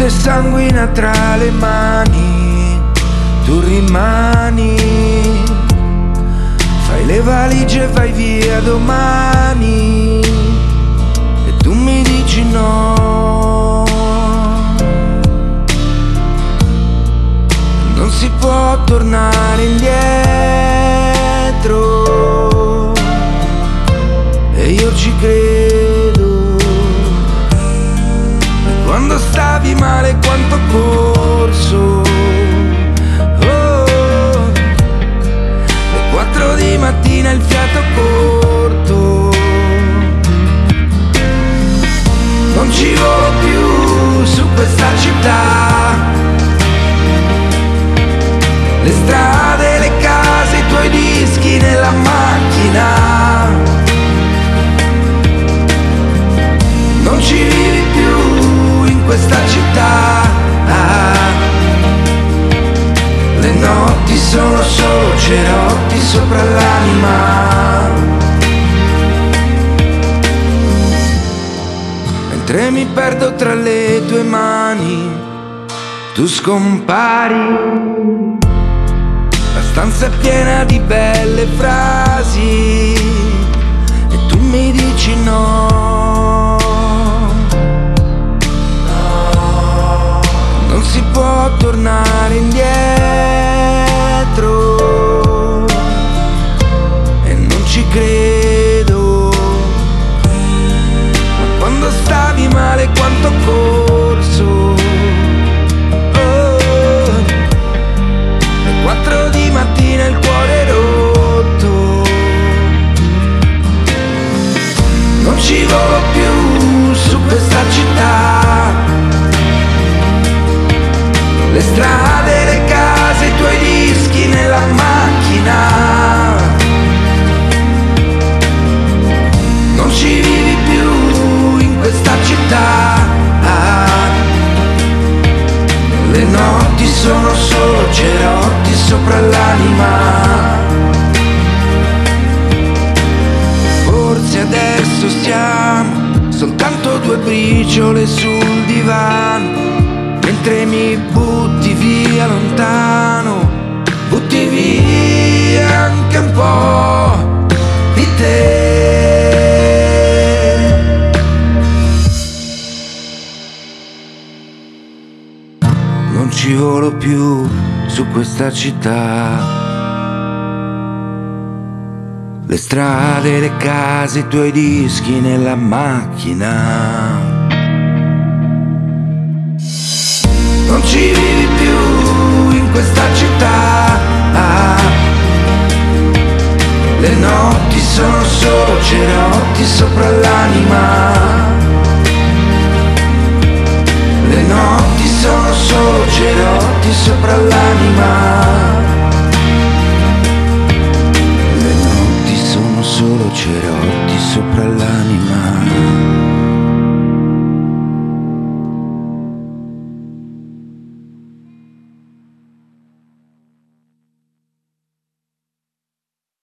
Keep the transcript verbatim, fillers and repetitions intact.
notte sanguina tra le mani, tu rimani, fai le valigie e vai via domani, e tu mi dici no. Non si può tornare indietro, e io ci credo. Quando stavi male quanto ho corso, oh, le quattro di mattina il fiato corto. Non ci volo più su questa città, le strade, le case, i tuoi dischi nella macchina. Non ci vivi più in questa città, le notti sono solo cerotti sopra l'anima. Mentre mi perdo tra le tue mani, tu scompari. La stanza è piena di belle frasi, e tu mi dici no. Non si può tornare indietro, e non ci credo. Ma quando stavi male quanto ho corso, oh, le quattro di mattina il cuore rotto. Non ci volo più su questa città, le strade, le case, i tuoi dischi nella macchina. Non ci vivi più in questa città, le notti sono solo cerotti sopra l'anima. Forse adesso siamo soltanto due briciole sul divano, mentre mi butti via lontano, butti via anche un po' di te. Non ci volo più su questa città, le strade, le case, i tuoi dischi nella macchina. Non ci vivi più in questa città, le notti sono solo cerotti sopra l'anima. Le notti sono solo cerotti sopra l'anima. Le notti sono solo cerotti sopra l'anima.